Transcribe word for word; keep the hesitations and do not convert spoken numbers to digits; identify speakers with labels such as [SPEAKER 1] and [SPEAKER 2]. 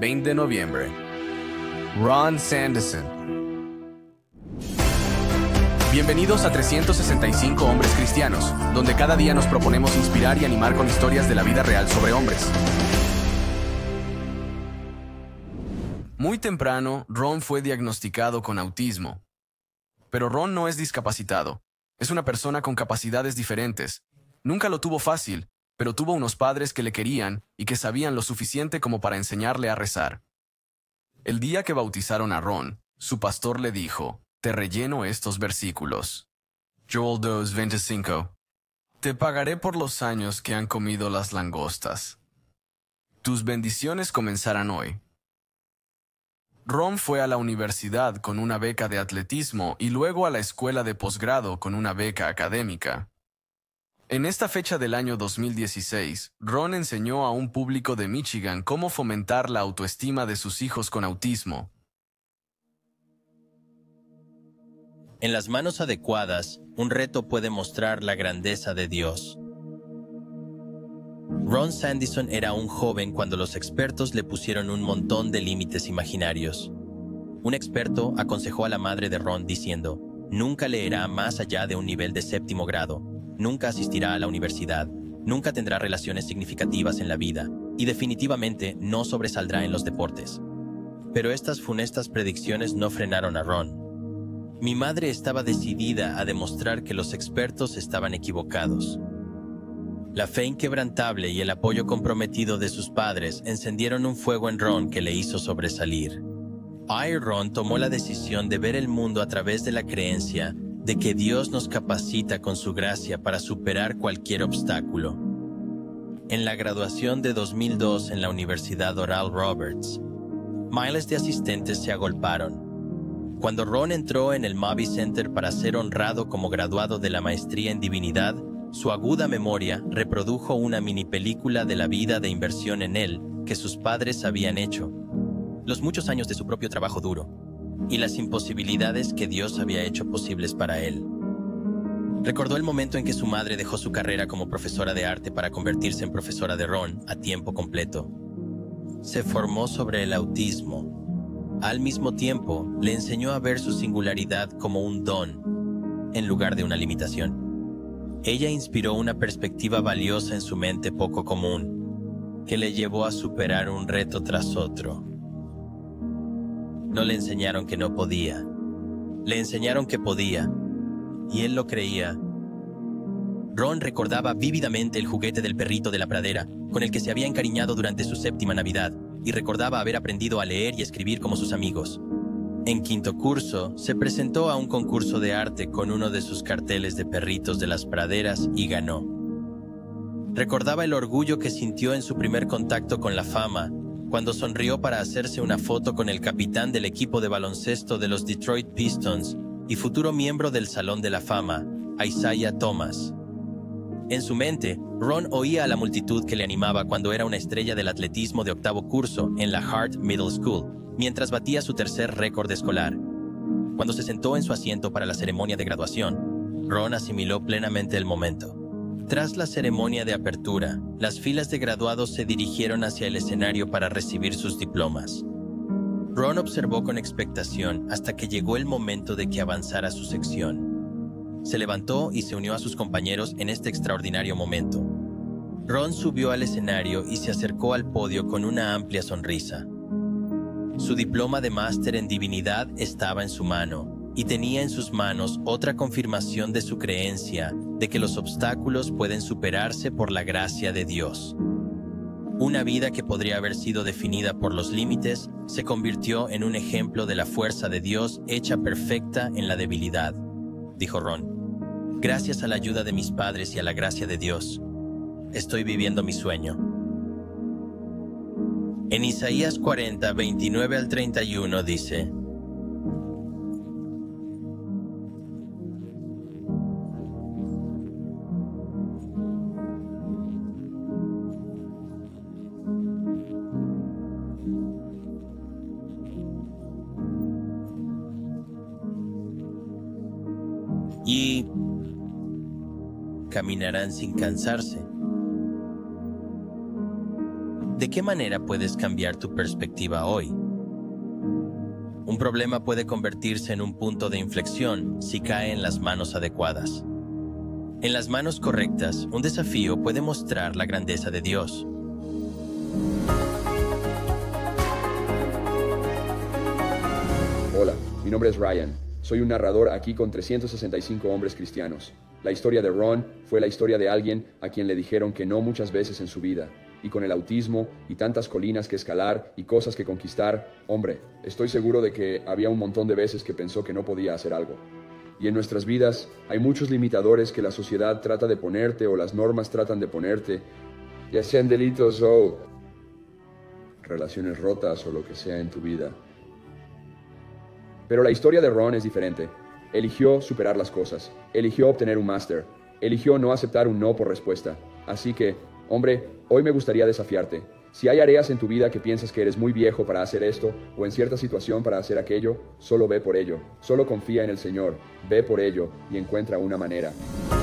[SPEAKER 1] veinte de noviembre. Ron Sanderson. Bienvenidos a trescientos sesenta y cinco Hombres Cristianos, donde cada día nos proponemos inspirar y animar con historias de la vida real sobre hombres. Muy temprano, Ron fue diagnosticado con autismo. Pero Ron no es discapacitado. Es una persona con capacidades diferentes. Nunca lo tuvo fácil, pero tuvo unos padres que le querían y que sabían lo suficiente como para enseñarle a rezar. El día que bautizaron a Ron, su pastor le dijo: te relleno estos versículos. Joel dos, veinticinco. Te pagaré por los años que han comido las langostas. Tus bendiciones comenzarán hoy. Ron fue a la universidad con una beca de atletismo y luego a la escuela de posgrado con una beca académica. En esta fecha del año dos mil dieciséis, Ron enseñó a un público de Michigan cómo fomentar la autoestima de sus hijos con autismo.
[SPEAKER 2] En las manos adecuadas, un reto puede mostrar la grandeza de Dios. Ron Sanderson era un joven cuando los expertos le pusieron un montón de límites imaginarios. Un experto aconsejó a la madre de Ron diciendo: nunca leerá más allá de un nivel de séptimo grado, nunca asistirá a la universidad, nunca tendrá relaciones significativas en la vida y definitivamente no sobresaldrá en los deportes. Pero estas funestas predicciones no frenaron a Ron. Mi madre estaba decidida a demostrar que los expertos estaban equivocados. La fe inquebrantable y el apoyo comprometido de sus padres encendieron un fuego en Ron que le hizo sobresalir. Ay, Ron tomó la decisión de ver el mundo a través de la creencia de que Dios nos capacita con su gracia para superar cualquier obstáculo. En la graduación de dos mil dos en la Universidad Oral Roberts, miles de asistentes se agolparon. Cuando Ron entró en el Moby Center para ser honrado como graduado de la maestría en divinidad, su aguda memoria reprodujo una mini película de la vida de inversión en él que sus padres habían hecho, los muchos años de su propio trabajo duro y las imposibilidades que Dios había hecho posibles para él. Recordó el momento en que su madre dejó su carrera como profesora de arte para convertirse en profesora de Ron a tiempo completo. Se formó sobre el autismo. Al mismo tiempo, le enseñó a ver su singularidad como un don, en lugar de una limitación. Ella inspiró una perspectiva valiosa en su mente poco común, que le llevó a superar un reto tras otro. No le enseñaron que no podía. Le enseñaron que podía, y él lo creía. Ron recordaba vívidamente el juguete del perrito de la pradera, con el que se había encariñado durante su séptima Navidad, y recordaba haber aprendido a leer y escribir como sus amigos. En quinto curso, se presentó a un concurso de arte con uno de sus carteles de perritos de las praderas y ganó. Recordaba el orgullo que sintió en su primer contacto con la fama, cuando sonrió para hacerse una foto con el capitán del equipo de baloncesto de los Detroit Pistons y futuro miembro del Salón de la Fama, Isaiah Thomas. En su mente, Ron oía a la multitud que le animaba cuando era una estrella del atletismo de octavo curso en la Hart Middle School, mientras batía su tercer récord escolar. Cuando se sentó en su asiento para la ceremonia de graduación, Ron asimiló plenamente el momento. Tras la ceremonia de apertura, las filas de graduados se dirigieron hacia el escenario para recibir sus diplomas. Ron observó con expectación hasta que llegó el momento de que avanzara su sección. Se levantó y se unió a sus compañeros en este extraordinario momento. Ron subió al escenario y se acercó al podio con una amplia sonrisa. Su diploma de máster en divinidad estaba en su mano, y tenía en sus manos otra confirmación de su creencia de que los obstáculos pueden superarse por la gracia de Dios. Una vida que podría haber sido definida por los límites se convirtió en un ejemplo de la fuerza de Dios hecha perfecta en la debilidad, dijo Ron. Gracias a la ayuda de mis padres y a la gracia de Dios, estoy viviendo mi sueño. En Isaías cuarenta, veintinueve al treinta y uno dice: y caminarán sin cansarse. ¿De qué manera puedes cambiar tu perspectiva hoy? Un problema puede convertirse en un punto de inflexión si cae en las manos adecuadas. En las manos correctas, un desafío puede mostrar la grandeza de Dios.
[SPEAKER 3] Hola, mi nombre es Ryan. Soy un narrador aquí con trescientos sesenta y cinco hombres cristianos. La historia de Ron fue la historia de alguien a quien le dijeron que no muchas veces en su vida. Y con el autismo y tantas colinas que escalar y cosas que conquistar, hombre, estoy seguro de que había un montón de veces que pensó que no podía hacer algo. Y en nuestras vidas hay muchos limitadores que la sociedad trata de ponerte o las normas tratan de ponerte, ya sean delitos o relaciones rotas o lo que sea en tu vida. Pero la historia de Ron es diferente. Eligió superar las cosas, eligió obtener un máster, eligió no aceptar un no por respuesta. Así que, hombre, hoy me gustaría desafiarte. Si hay áreas en tu vida que piensas que eres muy viejo para hacer esto, o en cierta situación para hacer aquello, solo ve por ello. Solo confía en el Señor, ve por ello y encuentra una manera.